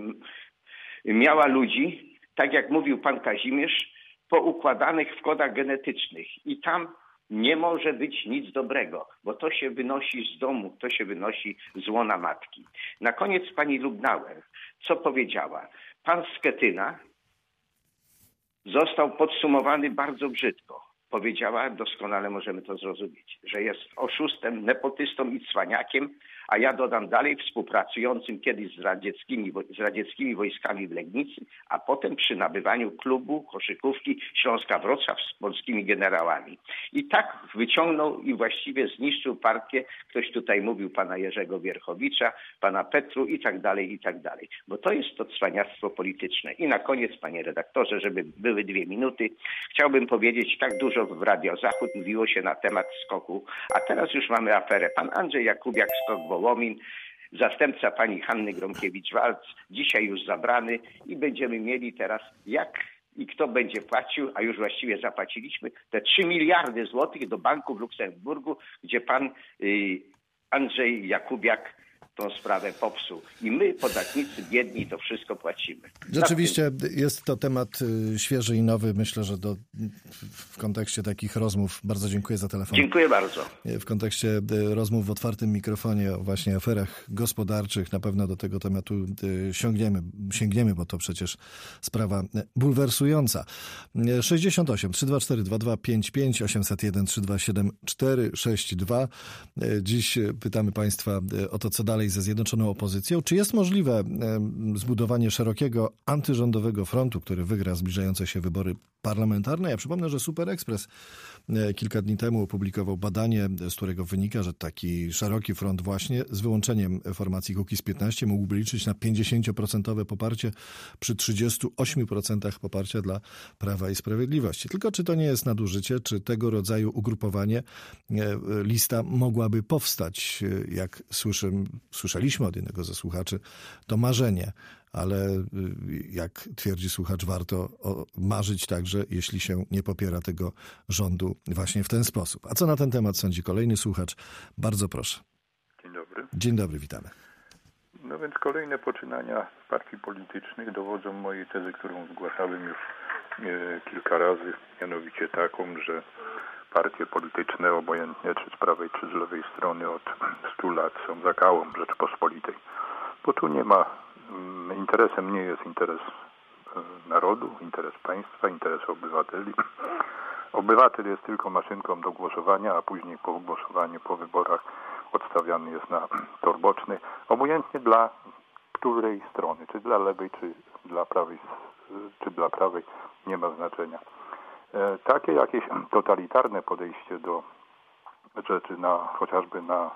miała ludzi, tak jak mówił pan Kazimierz, poukładanych w kodach genetycznych i tam nie może być nic dobrego, bo to się wynosi z domu, to się wynosi z łona matki. Na koniec pani Lubnauer, co powiedziała? Pan Schetyna został podsumowany bardzo brzydko. Powiedziała, doskonale możemy to zrozumieć, że jest oszustem, nepotystą i cwaniakiem, a ja dodam dalej, współpracującym kiedyś z radzieckimi, z radzieckimi wojskami w Legnicy, a potem przy nabywaniu klubu koszykówki Śląska Wrocław z polskimi generałami. I tak wyciągnął i właściwie zniszczył partię. Ktoś tutaj mówił pana Jerzego Wierchowicza, pana Petru i tak dalej, i tak dalej. Bo to jest to cwaniactwo polityczne. I na koniec, panie redaktorze, żeby były dwie minuty, chciałbym powiedzieć, tak dużo w Radio Zachód mówiło się na temat skoku, a teraz już mamy aferę. Pan Andrzej Jakubiak, skok Wołomin, zastępca pani Hanny Gronkiewicz-Waltz, dzisiaj już zabrany i będziemy mieli teraz jak i kto będzie płacił, a już właściwie zapłaciliśmy te trzy miliardy złotych do banku w Luksemburgu, gdzie pan y, Andrzej Jakubiak tą sprawę popsuł. I my, podatnicy biedni, to wszystko płacimy.
Rzeczywiście jest to temat świeży i nowy. Myślę, że do, w kontekście takich rozmów, bardzo dziękuję za telefon.
Dziękuję bardzo.
W kontekście rozmów w otwartym mikrofonie o właśnie aferach gospodarczych na pewno do tego tematu sięgniemy, sięgniemy, bo to przecież sprawa bulwersująca. sześćdziesiąt osiem, trzysta dwadzieścia cztery, dwadzieścia dwa pięćdziesiąt pięć, osiemset jeden, trzysta dwadzieścia siedem, cztery sześć dwa. Dziś pytamy Państwa o to, co dalej ze zjednoczoną opozycją. Czy jest możliwe zbudowanie szerokiego antyrządowego frontu, który wygra zbliżające się wybory parlamentarne? Ja przypomnę, że Super Express kilka dni temu opublikował badanie, z którego wynika, że taki szeroki front właśnie z wyłączeniem formacji Kukiz piętnaście mógłby liczyć na pięćdziesiąt procent poparcie przy trzydzieści osiem procent poparcia dla Prawa i Sprawiedliwości. Tylko czy to nie jest nadużycie, czy tego rodzaju ugrupowanie, lista mogłaby powstać, jak słyszę, słyszeliśmy od jednego ze słuchaczy, to marzenie. Ale jak twierdzi słuchacz, warto marzyć także, jeśli się nie popiera tego rządu właśnie w ten sposób. A co na ten temat sądzi kolejny słuchacz? Bardzo proszę.
Dzień dobry.
Dzień dobry, witamy.
No więc kolejne poczynania partii politycznych dowodzą mojej tezy, którą zgłaszałem już e, kilka razy, mianowicie taką, że partie polityczne, obojętnie czy z prawej, czy z lewej strony od stu lat są zakałą Rzeczypospolitej. Bo tu nie ma Interesem nie jest interes narodu, interes państwa, interes obywateli. Obywatel jest tylko maszynką do głosowania, a później po głosowaniu, po wyborach odstawiany jest na tor boczny. Obojętnie dla której strony, czy dla lewej, czy dla prawej, czy dla prawej, nie ma znaczenia. Takie jakieś totalitarne podejście do rzeczy, na, chociażby na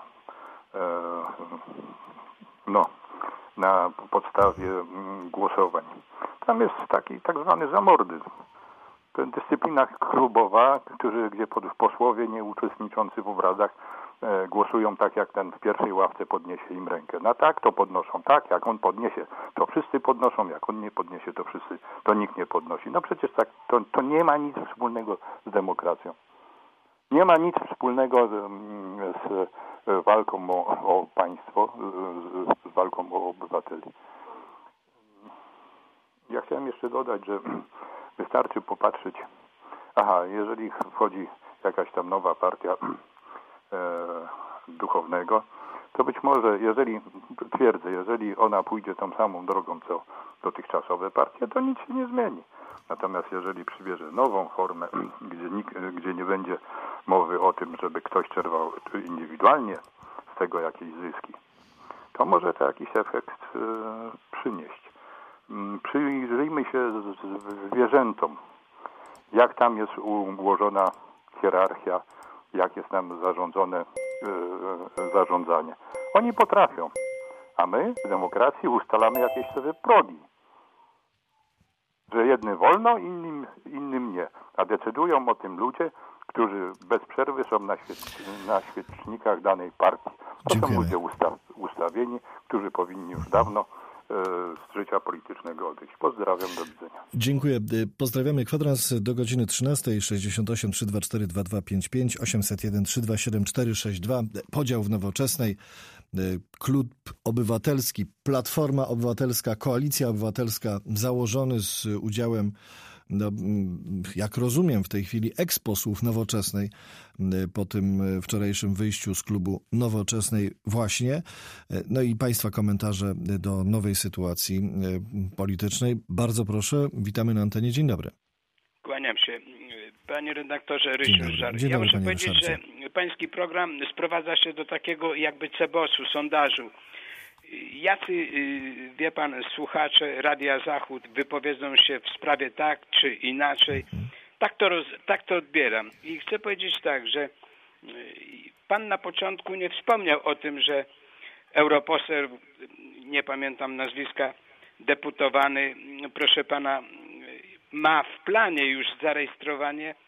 no, na podstawie głosowań. Tam jest taki tak zwany zamordyzm. To jest dyscyplina klubowa, którzy, gdzie posłowie nie uczestniczący w obradach e, głosują tak, jak ten w pierwszej ławce podniesie im rękę. No tak, to podnoszą. Tak, jak on podniesie, to wszyscy podnoszą. Jak on nie podniesie, to wszyscy, to nikt nie podnosi. No przecież tak, to, to nie ma nic wspólnego z demokracją. Nie ma nic wspólnego z, z walką o, o państwo, z, z walką o obywateli. Ja chciałem jeszcze dodać, że wystarczy popatrzeć, aha, jeżeli wchodzi jakaś tam nowa partia e, duchownego, to być może, jeżeli, twierdzę, jeżeli ona pójdzie tą samą drogą, co dotychczasowe partie, to nic się nie zmieni. Natomiast jeżeli przybierze nową formę, gdzie, nikt, gdzie nie będzie mowy o tym, żeby ktoś czerpał indywidualnie z tego jakieś zyski, to może to jakiś efekt e, przynieść. Przyjrzyjmy się zwierzętom, jak tam jest ułożona hierarchia, jak jest tam zarządzone e, zarządzanie. Oni potrafią, a my w demokracji ustalamy jakieś sobie progi. Że jednym wolno, innym, innym nie. A decydują o tym ludzie, którzy bez przerwy są na, świecz, na świecznikach danej partii. To Dziękujemy. Są ludzie ustaw, ustawieni, którzy powinni już dawno e, z życia politycznego odejść. Pozdrawiam, do widzenia.
Dziękuję. Pozdrawiamy. Kwadrans do godziny trzynastej, sześćdziesiąt osiem, trzysta dwadzieścia cztery, dwadzieścia dwa pięćdziesiąt pięć, osiemset jeden, trzysta dwadzieścia siedem, cztery sześć dwa. Podział w Nowoczesnej. Klub Obywatelski, Platforma Obywatelska, Koalicja Obywatelska, założony z udziałem, no, jak rozumiem w tej chwili, eksposłów Nowoczesnej po tym wczorajszym wyjściu z klubu Nowoczesnej właśnie. No i Państwa komentarze do nowej sytuacji politycznej. Bardzo proszę, witamy na antenie. Dzień dobry.
Kłaniam się. Panie redaktorze Ryszard Żar,
Dzień
ja
dobry,
muszę powiedzieć,
Ryszardzie.
że pański program sprowadza się do takiego jakby cebosu, sondażu. Jacy, wie pan, słuchacze Radia Zachód wypowiedzą się w sprawie tak czy inaczej. Tak to, roz, tak to odbieram. I chcę powiedzieć tak, że pan na początku nie wspomniał o tym, że europoseł, nie pamiętam nazwiska, deputowany, proszę pana, ma w planie już zarejestrowanie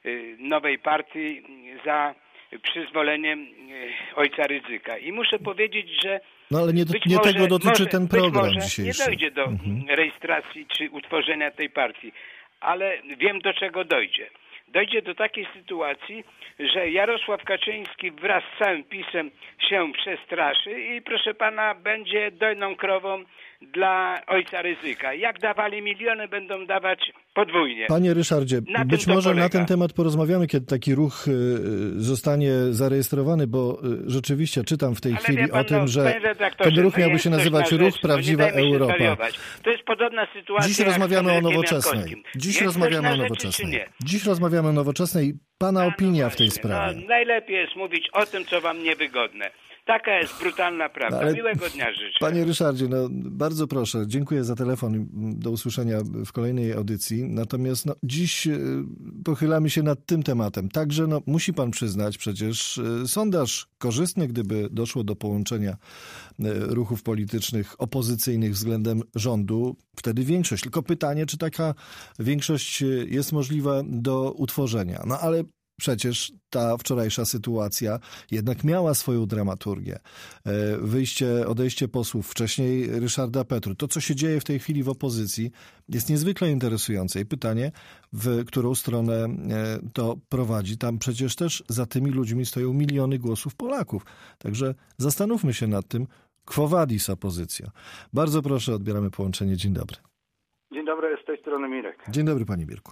nowej partii za przyzwoleniem ojca Rydzyka. I muszę powiedzieć, że
no ale nie, do, nie
może,
tego dotyczy
może,
ten program
być może
dzisiejszy.
Nie dojdzie do mhm. rejestracji czy utworzenia tej partii, ale wiem, do czego dojdzie. Dojdzie do takiej sytuacji, że Jarosław Kaczyński wraz z całym PiS-em się przestraszy i proszę pana będzie dojną krową dla ojca Rydzyka. Jak dawali miliony, będą dawać podwójnie.
Panie Ryszardzie,
na
być może polega. na ten temat porozmawiamy, kiedy taki ruch zostanie zarejestrowany, bo rzeczywiście czytam w tej
Ale
chwili
pan,
o tym,
no,
że ten ruch miałby się nazywać na Ruch Prawdziwa Europa.
Zwariować. To jest podobna sytuacja.
Dziś rozmawiamy o Nowoczesnej. Dziś rozmawiamy o Nowoczesnej. Dziś rozmawiamy o Nowoczesnej. Pana
no,
opinia
no
w tej sprawie.
No, najlepiej jest mówić o tym, co wam niewygodne. Taka jest brutalna prawda. Ale, Miłego dnia życzę.
Panie Ryszardzie, no bardzo proszę, dziękuję za telefon. Do usłyszenia w kolejnej audycji. Natomiast no, dziś pochylamy się nad tym tematem. Także no, musi pan przyznać przecież sondaż korzystny, gdyby doszło do połączenia ruchów politycznych opozycyjnych względem rządu. Wtedy większość. Tylko pytanie, czy taka większość jest możliwa do utworzenia. No ale przecież ta wczorajsza sytuacja jednak miała swoją dramaturgię. Wyjście, odejście posłów, wcześniej Ryszarda Petru. To, co się dzieje w tej chwili w opozycji, jest niezwykle interesujące. I pytanie, w którą stronę to prowadzi. Tam przecież też za tymi ludźmi stoją miliony głosów Polaków. Także zastanówmy się nad tym. Quo vadis opozycja. Bardzo proszę, odbieramy połączenie. Dzień dobry.
Dzień dobry, z tej strony Mirek.
Dzień dobry, panie Mirku.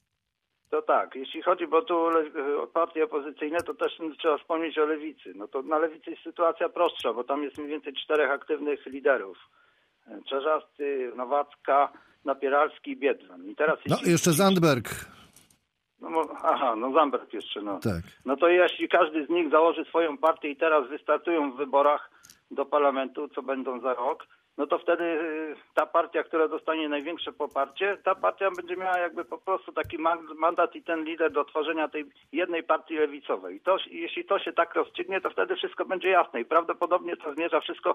To tak, jeśli chodzi, bo tu o partie opozycyjne, to też trzeba wspomnieć o Lewicy. No to na Lewicy jest sytuacja prostsza, bo tam jest mniej więcej czterech aktywnych liderów. Czarzasty, Nowacka, Napieralski i Biedroń. I teraz
no i jeszcze Zandberg.
No, aha, no Zandberg jeszcze, no.
Tak.
No to jeśli każdy z nich założy swoją partię i teraz wystartują w wyborach do parlamentu, co będą za rok, no to wtedy ta partia, która dostanie największe poparcie, ta partia będzie miała jakby po prostu taki mandat i ten lider do tworzenia tej jednej partii lewicowej. I to, jeśli to się tak rozstrzygnie, to wtedy wszystko będzie jasne i prawdopodobnie to zmierza wszystko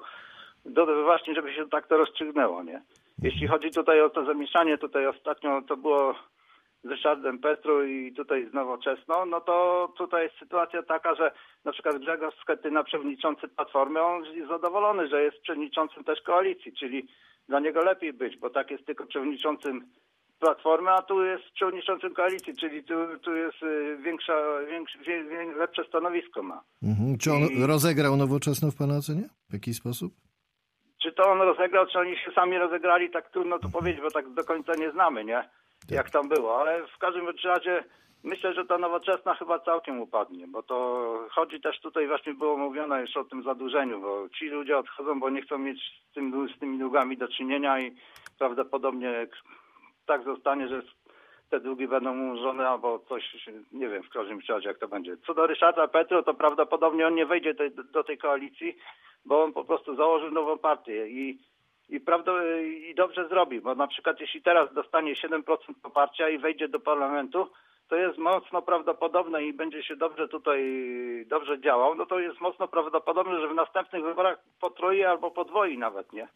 do właśnie, żeby się tak to rozstrzygnęło, nie? Jeśli chodzi tutaj o to zamieszanie, tutaj ostatnio to było z Ryszardem Petru i tutaj z Nowoczesną, no to tutaj jest sytuacja taka, że na przykład Grzegorz Schetyna, przewodniczący Platformy, on jest zadowolony, że jest przewodniczącym też koalicji, czyli dla niego lepiej być, bo tak jest tylko przewodniczącym Platformy, a tu jest przewodniczącym koalicji, czyli tu, tu jest większa, większe, lepsze stanowisko ma.
Mhm. Czy on I... rozegrał Nowoczesną w pana ocenie? W jaki sposób?
Czy to on rozegrał, czy oni się sami rozegrali, tak trudno tu powiedzieć, bo tak do końca nie znamy, nie? Jak tam było, ale w każdym razie myślę, że ta Nowoczesna chyba całkiem upadnie, bo to chodzi też tutaj, właśnie było mówione już o tym zadłużeniu, bo ci ludzie odchodzą, bo nie chcą mieć z, tym, z tymi długami do czynienia i prawdopodobnie tak zostanie, że te długi będą umorzone albo coś, nie wiem w każdym razie jak to będzie. Co do Ryszarda Petru, to prawdopodobnie on nie wejdzie tej, do tej koalicji, bo on po prostu założył nową partię i I, prawda, I dobrze zrobi, bo na przykład jeśli teraz dostanie siedem procent poparcia i wejdzie do parlamentu, to jest mocno prawdopodobne i będzie się dobrze tutaj dobrze działał, no to jest mocno prawdopodobne, że w następnych wyborach potroi albo podwoi nawet, nie?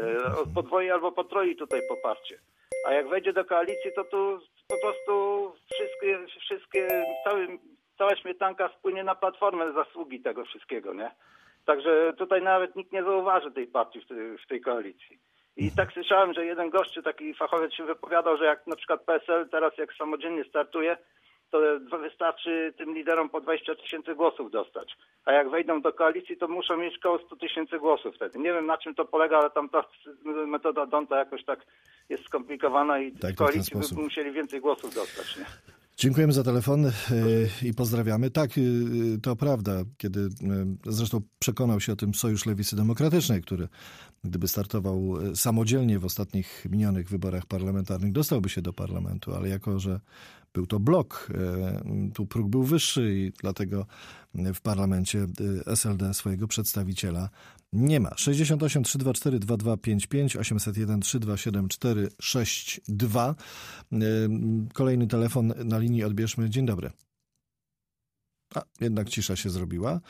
Podwoi albo potroi tutaj poparcie. A jak wejdzie do koalicji, to tu po prostu wszystkie, wszystkie cały, cała śmietanka spłynie na Platformę zasługi tego wszystkiego, nie? Także tutaj nawet nikt nie zauważy tej partii w tej, w tej koalicji. I tak słyszałem, że jeden gościu, taki fachowiec się wypowiadał, że jak na przykład P S L teraz jak samodzielnie startuje, to wystarczy tym liderom po dwadzieścia tysięcy głosów dostać. A jak wejdą do koalicji, to muszą mieć koło sto tysięcy głosów wtedy. Nie wiem na czym to polega, ale tam ta metoda Donta jakoś tak jest skomplikowana i
tak,
w koalicji by musieli więcej głosów dostać, nie?
Dziękujemy za telefon i pozdrawiamy. Tak, to prawda, kiedy zresztą przekonał się o tym Sojusz Lewicy Demokratycznej, który gdyby startował samodzielnie w ostatnich minionych wyborach parlamentarnych, dostałby się do parlamentu, ale jako, że był to blok, tu próg był wyższy i dlatego w parlamencie S L D swojego przedstawiciela nie ma. sześćdziesiąt osiem trzysta dwadzieścia cztery dwadzieścia dwa pięćdziesiąt pięć, osiemset jeden trzysta dwa siedem cztery sześć dwa. Kolejny telefon na linii odbierzmy. Dzień dobry. A, jednak cisza się zrobiła.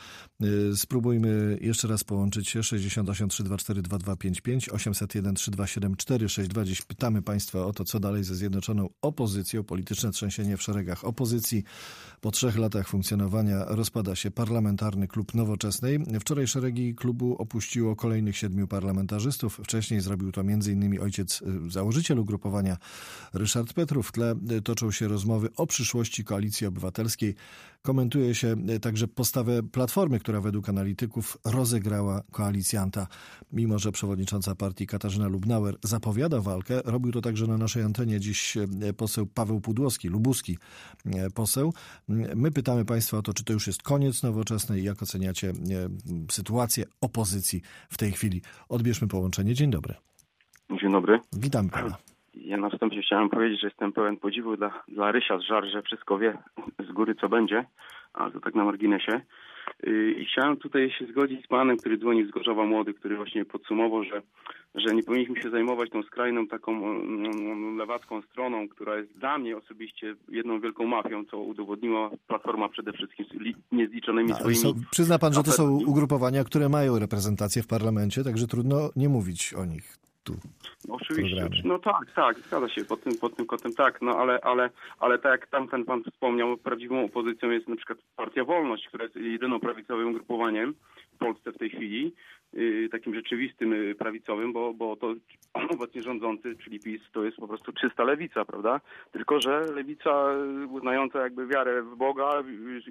Spróbujmy jeszcze raz połączyć się. sześćdziesiąt osiem trzysta dwadzieścia cztery dwa dwa pięć pięć, osiemset jeden trzysta dwadzieścia siedem czterysta sześćdziesiąt dwa. Dziś pytamy Państwa o to, co dalej ze Zjednoczoną Opozycją. Polityczne trzęsienie w szeregach opozycji. Po trzech latach funkcjonowania rozpada się Parlamentarny Klub Nowoczesnej. Wczoraj szeregi klubu opuściło kolejnych siedmiu parlamentarzystów. Wcześniej zrobił to między innymi ojciec założyciel ugrupowania Ryszard Petru. W tle toczą się rozmowy o przyszłości Koalicji Obywatelskiej. Komentuje się także postawę Platformy, która według analityków rozegrała koalicjanta. Mimo że przewodnicząca partii Katarzyna Lubnauer zapowiada walkę, robił to także na naszej antenie dziś poseł Paweł Pudłowski, lubuski poseł. My pytamy Państwa o to, czy to już jest koniec Nowoczesnej i jak oceniacie sytuację opozycji w tej chwili. Odbierzmy połączenie. Dzień dobry.
Dzień dobry.
Witam Pana.
Ja na wstępie chciałem powiedzieć, że jestem pełen podziwu dla, dla Rysia z Żar, że wszystko wie z góry, co będzie, ale to tak na marginesie. I chciałem tutaj się zgodzić z panem, który dzwonił z Gorzowa Młody, który właśnie podsumował, że, że nie powinniśmy się zajmować tą skrajną taką lewacką stroną, która jest dla mnie osobiście jedną wielką mafią, co udowodniła Platforma przede wszystkim z niezliczonymi swoimi...
Są, przyzna pan, że to są ugrupowania, które mają reprezentację w parlamencie, także trudno nie mówić o nich tu.
Oczywiście, no tak, tak, zgadza się pod tym, pod tym kątem, tak, no ale, ale, ale tak jak tamten pan wspomniał, prawdziwą opozycją jest na przykład Partia Wolność, która jest jedyną prawicowym ugrupowaniem w Polsce w tej chwili, yy, takim rzeczywistym yy, prawicowym, bo, bo to obecnie rządzący, czyli PiS, to jest po prostu czysta lewica, prawda? Tylko że lewica uznająca jakby wiarę w Boga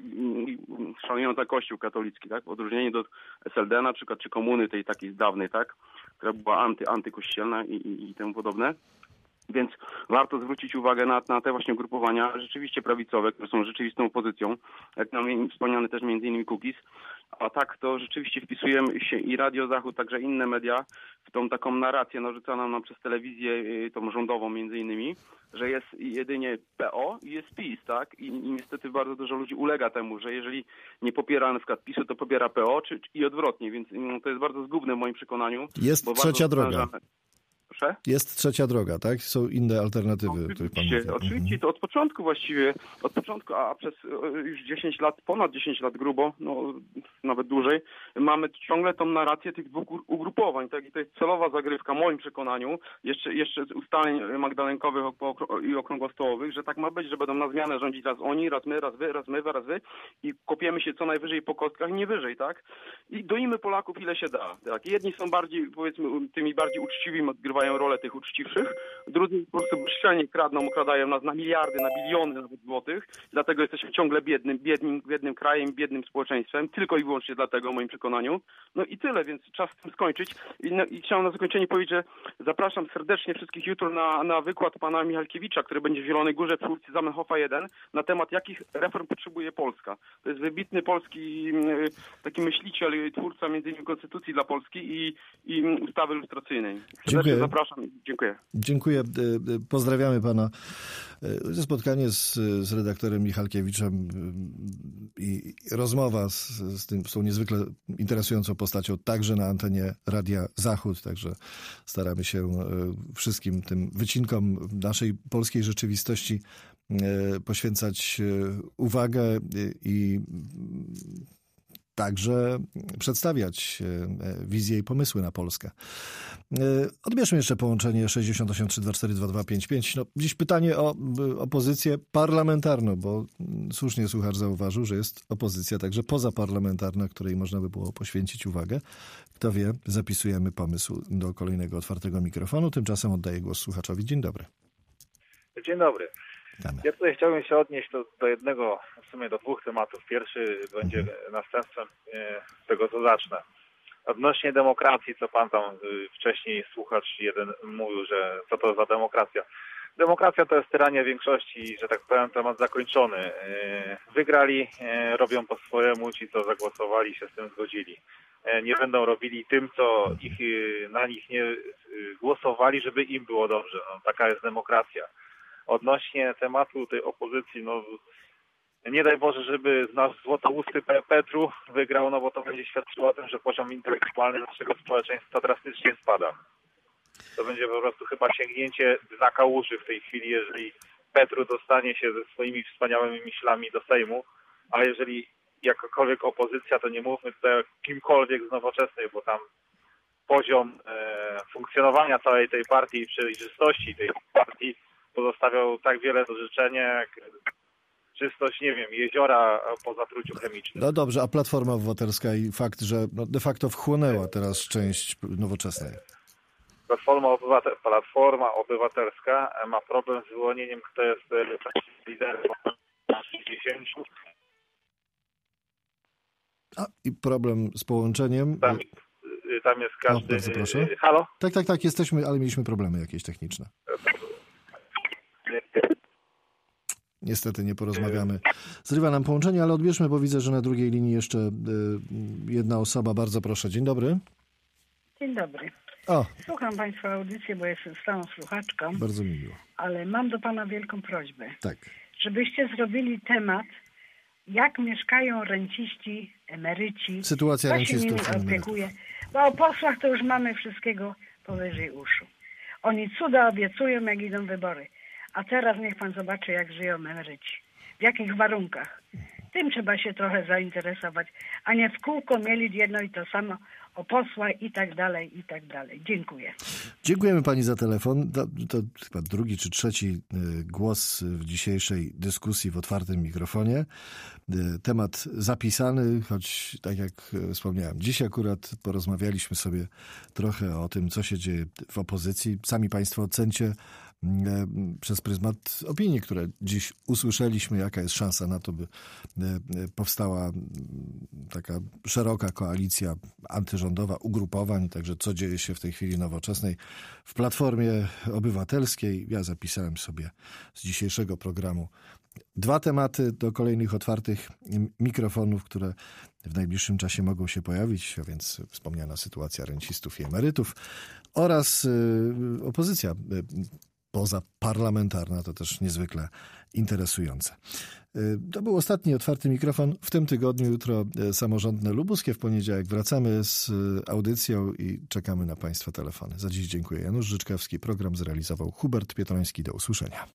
i szanująca Kościół katolicki, tak? W odróżnieniu do S L D na przykład, czy komuny tej takiej dawnej, tak? Która była anty, antykościelna i, i, i temu podobne. Więc warto zwrócić uwagę na, na te właśnie ugrupowania rzeczywiście prawicowe, które są rzeczywistą opozycją, jak nam wspomniany też między innymi Kukiz. A tak to rzeczywiście wpisujemy się i Radio Zachód, także inne media w tą taką narrację narzucaną nam przez telewizję, tą rządową między innymi, że jest jedynie P O i jest PiS, tak? I, i niestety bardzo dużo ludzi ulega temu, że jeżeli nie popiera na przykład PiSu, to popiera P O czy, i odwrotnie, więc no, to jest bardzo zgubne w moim przekonaniu.
Jest trzecia droga.
Zdarza... Proszę?
Jest trzecia droga, tak? Są inne alternatywy, o których pan mówi.
Oczywiście, to od początku właściwie, od początku, a przez już dziesięć lat, ponad dziesięć lat grubo, no nawet dłużej, mamy ciągle tą narrację tych dwóch ugrupowań, tak? I to jest celowa zagrywka, w moim przekonaniu, jeszcze, jeszcze z ustaleń magdalenkowych i okrągłostołowych, że tak ma być, że będą na zmianę rządzić raz oni, raz my, raz wy, raz my, raz wy i kopiemy się co najwyżej po kostkach, nie wyżej, tak? I doimy Polaków ile się da, tak? Jedni są bardziej, powiedzmy, tymi bardziej uczciwymi, odgrywają rolę tych uczciwszych, drudzy po prostu bezczelnie kradną, okradają nas na miliardy, na biliony nawet złotych, dlatego jesteśmy ciągle biednym, biednym, biednym krajem, biednym społeczeństwem, tylko i wyłącznie dlatego w moim przekonaniu. No i tyle, więc czas z tym skończyć. I, no, i chciałem na zakończenie powiedzieć, że zapraszam serdecznie wszystkich jutro na, na wykład pana Michalkiewicza, który będzie w Zielonej Górze przy ulicy Zamenhofa jeden, na temat jakich reform potrzebuje Polska. To jest wybitny polski taki myśliciel, twórca między innymi Konstytucji dla Polski i, i ustawy lustracyjnej. Serdecznie zapraszam. Dziękuję.
Dziękuję. Pozdrawiamy pana. Spotkanie z, z redaktorem Michalkiewiczem i rozmowa z, z, tym, z tą niezwykle interesującą postacią także na antenie Radia Zachód. Także staramy się wszystkim tym wycinkom naszej polskiej rzeczywistości poświęcać uwagę i także przedstawiać wizje i pomysły na Polskę. Odbierzmy jeszcze połączenie sześćdziesiąt osiem trzysta dwadzieścia cztery dwa dwa pięć pięć. No, dziś pytanie o opozycję parlamentarną, bo słusznie słuchacz zauważył, że jest opozycja także pozaparlamentarna, której można by było poświęcić uwagę. Kto wie, zapisujemy pomysł do kolejnego otwartego mikrofonu. Tymczasem oddaję głos słuchaczowi. Dzień dobry.
Dzień dobry.
Damy.
Ja tutaj chciałbym się odnieść do, do jednego, w sumie do dwóch tematów. Pierwszy będzie następstwem tego, co zacznę. Odnośnie demokracji, co pan tam wcześniej słuchacz jeden mówił, że co to za demokracja. Demokracja to jest tyrania większości, że tak powiem, temat zakończony. Wygrali, robią po swojemu, ci co zagłosowali się z tym zgodzili. Nie będą robili tym, co ich, na nich nie głosowali, żeby im było dobrze. No, taka jest demokracja. Odnośnie tematu tej opozycji, no nie daj Boże, żeby nasz złotousty Petru wygrał, no bo to będzie świadczyło o tym, że poziom intelektualny naszego społeczeństwa drastycznie spada. To będzie po prostu chyba sięgnięcie dna kałuży w tej chwili, jeżeli Petru dostanie się ze swoimi wspaniałymi myślami do Sejmu, a jeżeli jakakolwiek opozycja, to nie mówmy tutaj o kimkolwiek z Nowoczesnej, bo tam poziom e, funkcjonowania całej tej partii i przejrzystości tej partii pozostawiał tak wiele do życzenia, jak czystość, nie wiem, jeziora po zatruciu chemicznym.
No dobrze, a Platforma Obywatelska i fakt, że no de facto wchłonęła teraz część Nowoczesnej.
Platforma, Obywatel, Platforma Obywatelska ma problem z wyłonieniem, kto jest liderem.
A i problem z połączeniem.
Tam, tam jest każdy...
O, bardzo proszę.
Halo?
Tak, tak, tak, jesteśmy, ale mieliśmy problemy jakieś techniczne. Niestety nie porozmawiamy. Zrywa nam połączenie, ale odbierzmy, bo widzę, że na drugiej linii jeszcze y, jedna osoba. Bardzo proszę. Dzień dobry.
Dzień dobry.
O.
Słucham Państwa audycji, bo jestem stałą słuchaczką.
Bardzo mi miło.
Ale mam do Pana wielką prośbę.
Tak.
Żebyście zrobili temat, jak mieszkają renciści, emeryci.
Sytuacja rencistów.
Kto się nimi opiekuje. Bo o posłach to już mamy wszystkiego powyżej uszu. Oni cuda obiecują, jak idą wybory. A teraz niech Pan zobaczy, jak żyją emeryci. W jakich warunkach. Tym trzeba się trochę zainteresować, a nie w kółko mieli jedno i to samo o posła i tak dalej, i tak dalej. Dziękuję.
Dziękujemy Pani za telefon. To, to chyba drugi czy trzeci głos w dzisiejszej dyskusji w otwartym mikrofonie. Temat zapisany, choć tak jak wspomniałem, dziś akurat porozmawialiśmy sobie trochę o tym, co się dzieje w opozycji. Sami Państwo ocencie przez pryzmat opinii, które dziś usłyszeliśmy, jaka jest szansa na to, by powstała taka szeroka koalicja antyrządowa, ugrupowań, także co dzieje się w tej chwili Nowoczesnej w Platformie Obywatelskiej. Ja zapisałem sobie z dzisiejszego programu dwa tematy do kolejnych otwartych mikrofonów, które w najbliższym czasie mogą się pojawić, a więc wspomniana sytuacja rencistów i emerytów oraz y, opozycja y, pozaparlamentarna, to też niezwykle interesujące. To był ostatni otwarty mikrofon w tym tygodniu. Jutro samorządne lubuskie. W poniedziałek wracamy z audycją i czekamy na Państwa telefony. Za dziś dziękuję. Janusz Życzkowski. Program zrealizował Hubert Pietroński. Do usłyszenia.